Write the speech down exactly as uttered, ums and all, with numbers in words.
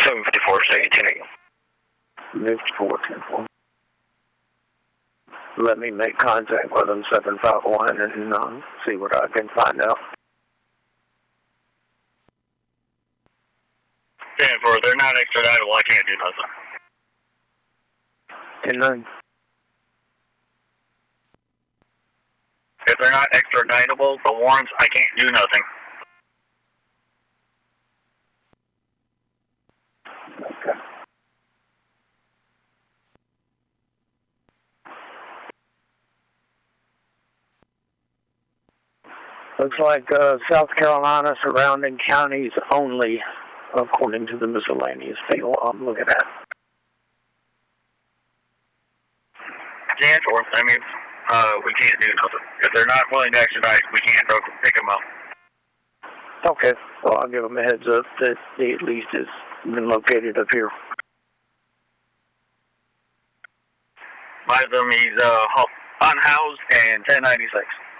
seven fifty-four, say ten eight. fifty-four, ten four. Let me make contact with them, seven five one, and uh, see what I can find out. ten four, they're not extraditable, I can't do nothing. ten nine. If they're not extraditable, the warrants, I can't do nothing. Okay. Looks like uh, South Carolina surrounding counties only, according to the miscellaneous field I'm looking at. ten four, that means uh, we can't do nothing. If they're not willing to extradite, we can't go pick them up. Okay, well, I'll give them a heads up that he at least has been located up here. By them, he's uh, unhoused and ten ninety-six.